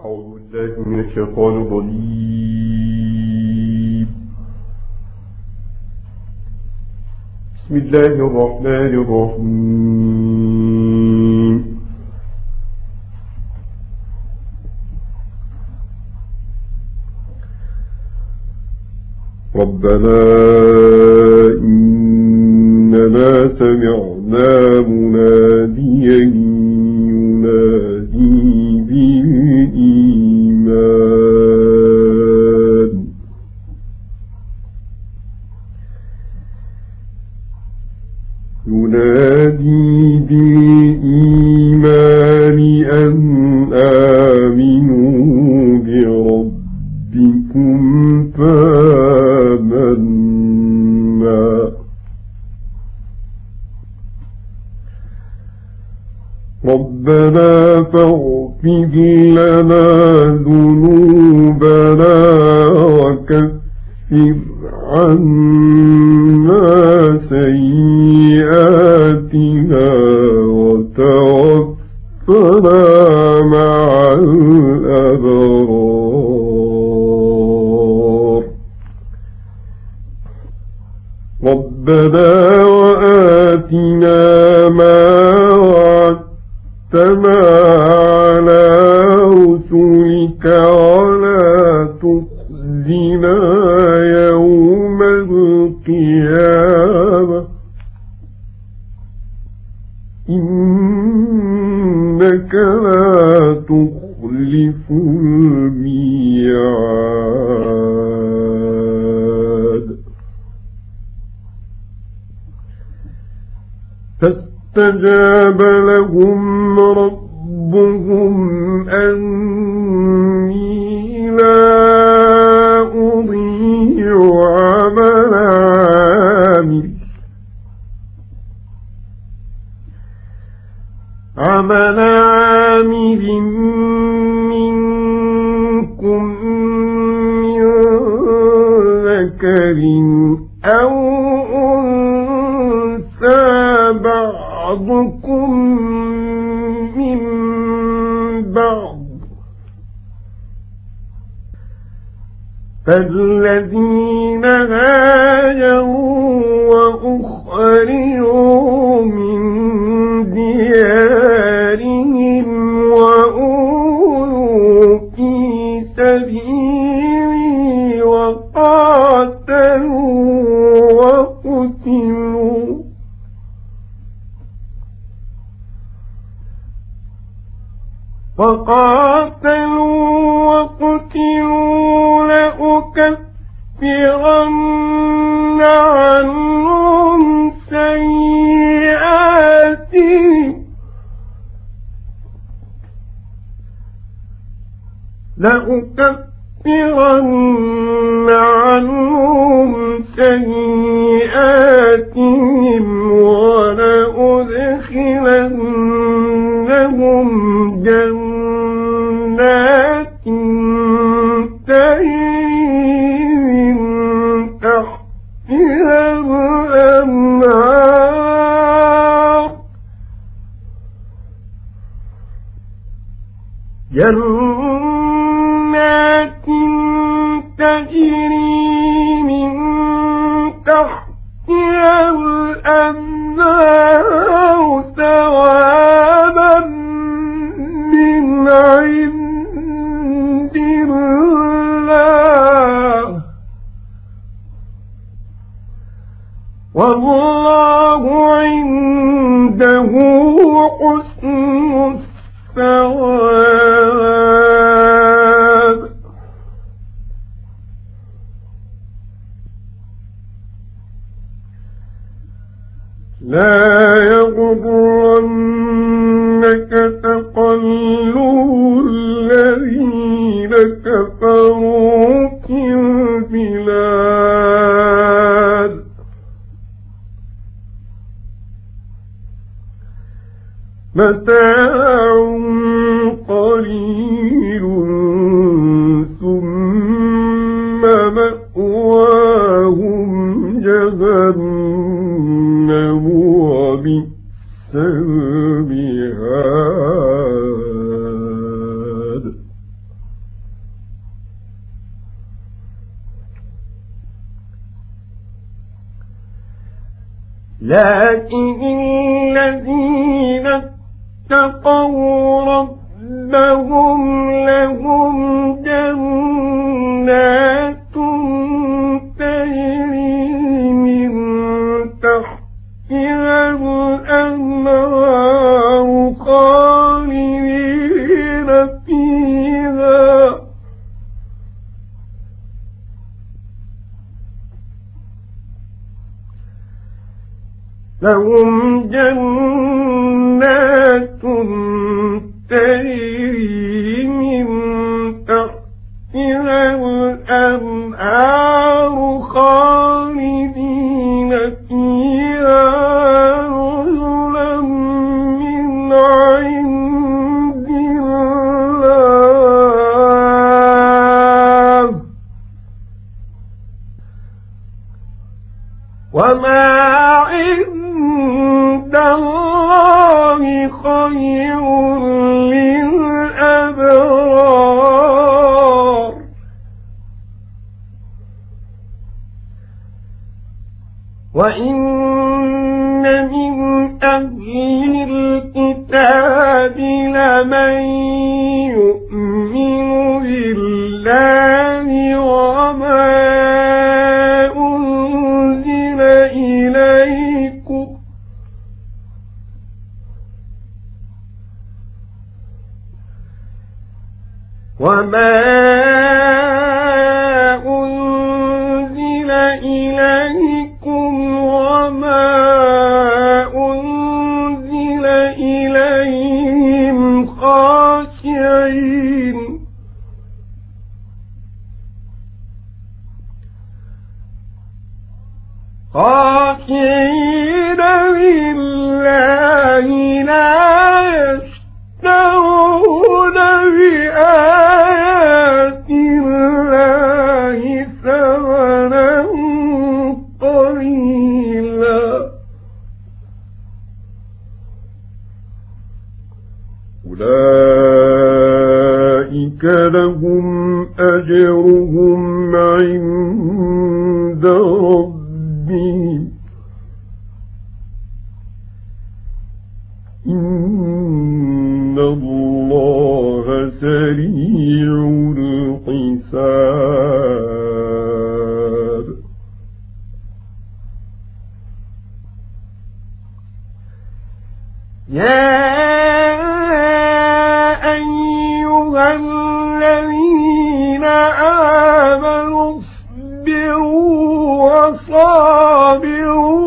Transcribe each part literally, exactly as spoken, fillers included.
أعوذ بالله من الشيطان الرجيم. بسم الله الرحمن الرحيم. ربنا إننا سمعنا مناديا ينادي بالإيمان ينادي بالإيمان أن آمنوا بربكم فآمنا ربنا فاغفر لنا ذنوبنا وكفر عنا سيئاتنا وتوفنا مع الأبرار ربنا وآتنا ما وعدتنا على رسلك ولا تخزنا يوم القيامة إنك لا تخلف الميعاد فاستجاب لهم ربهم أني لا أضيع عمل عامل عمل عامل منكم من ذكر أو أنثى بعضكم من بعض فالذين هاجروا وأخرجوا من ديارهم وأوذوا في سبيلي وقاتلوا وقتلوا وقاتلوا وقتلوا لأكفرن عنهم سيئاتهم لأكفرن عنهم سيئاتهم ولأدخلنهم جنات تجري من تحتها الأنهار جنات تجري من تحتها الأنهار ثوابا من عند الله والله عنده حسن الثواب لا يغرنك تقلب الذين كفروا في البلاد متاع قليل ثم مأواهم جهنم وبئس المهاد لكن الذين اتقوا ربهم لهم جنات تجري من تحتها الأنهار خالدين فيها لهم جنات تجري من تحتها الأنهار خالدين فيها نزلا من عند الله وما عند الله خير للأبرار وإن من أهل الكتاب لمن يؤمن بالله وما أنزل إليكم وما أنزل إليكم وما أنزل إليهم خاشعين خاشعين لله لا يشترون بآيات الله ثمنا قليلا أولئك لهم أجرهم عند ربهم إن الله سريع الحساب يا أيها الذين آمنوا اصبروا وصابروا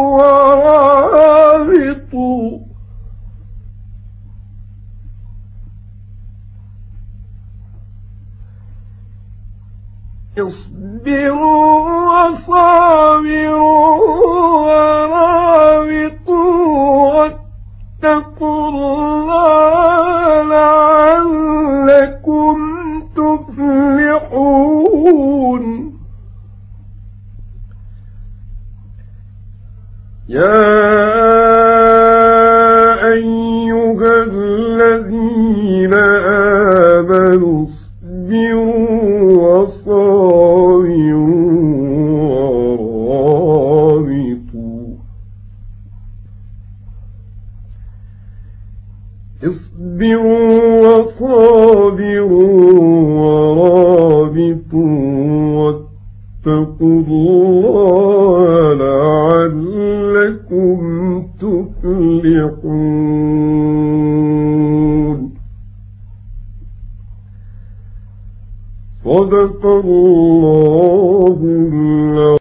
ورابطوا اصبروا وصابروا ورابطوا واتقوا الله لعلكم تفلحون يا أيها الذين آمنوا اصبروا وصابروا ورابطوا اصبروا وصابروا ورابطوا واتقوا الله لعلكم تفلحون صدق الله